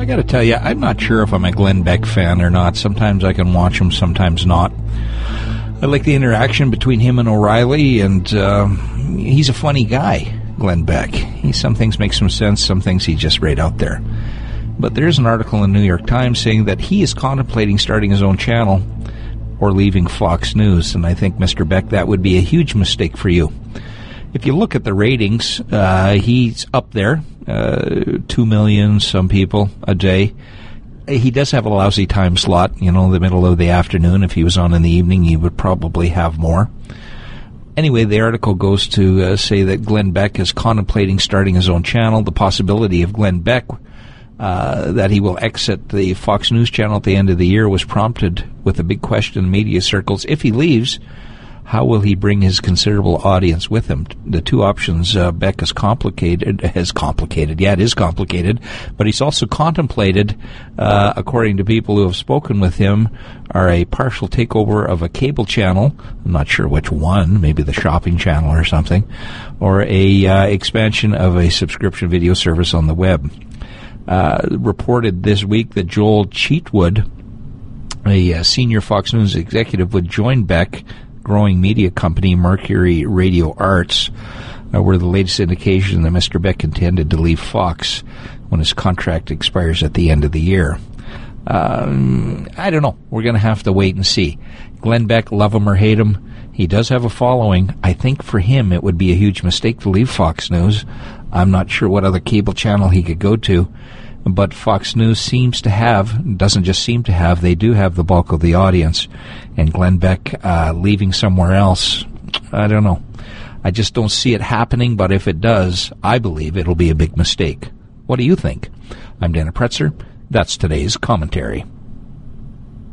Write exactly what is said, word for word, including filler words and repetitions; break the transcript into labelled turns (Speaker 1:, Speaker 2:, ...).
Speaker 1: I got to tell you, I'm not sure if I'm a Glenn Beck fan or not. Sometimes I can watch him, sometimes not. I like the interaction between him and O'Reilly, and uh, he's a funny guy, Glenn Beck. He, some things make some sense, some things he's just right out there. But there's an article in the New York Times saying that he is contemplating starting his own channel or leaving Fox News, and I think, Mister Beck, that would be a huge mistake for you. If you look at the ratings, uh, he's up there, uh, two million, some people, a day. He does have a lousy time slot, you know, the middle of the afternoon. If he was on in the evening, he would probably have more. Anyway, the article goes to uh, say that Glenn Beck is contemplating starting his own channel. The possibility of Glenn Beck uh, that he will exit the Fox News channel at the end of the year was prompted with a big question in media circles. If he leaves, how will he bring his considerable audience with him? The two options uh, Beck is complicated, has complicated. Yeah, it is complicated, but he's also contemplated, uh, according to people who have spoken with him, are a partial takeover of a cable channel. I'm not sure which one, maybe the shopping channel or something, or a uh, expansion of a subscription video service on the web. Uh, reported this week that Joel Cheatwood, a uh, senior Fox News executive, would join Beck growing media company Mercury Radio Arts, uh, were the latest indication that Mister Beck intended to leave Fox when his contract expires at the end of the year. Um, I don't know. We're going to have to wait and see. Glenn Beck, love him or hate him, he does have a following. I think for him it would be a huge mistake to leave Fox News. I'm not sure what other cable channel he could go to, but Fox News seems to have, doesn't just seem to have, they do have the bulk of the audience. And Glenn Beck uh, leaving somewhere else, I don't know. I just don't see it happening, but if it does, I believe it'll be a big mistake. What do you think? I'm Dana Pretzer. That's today's commentary.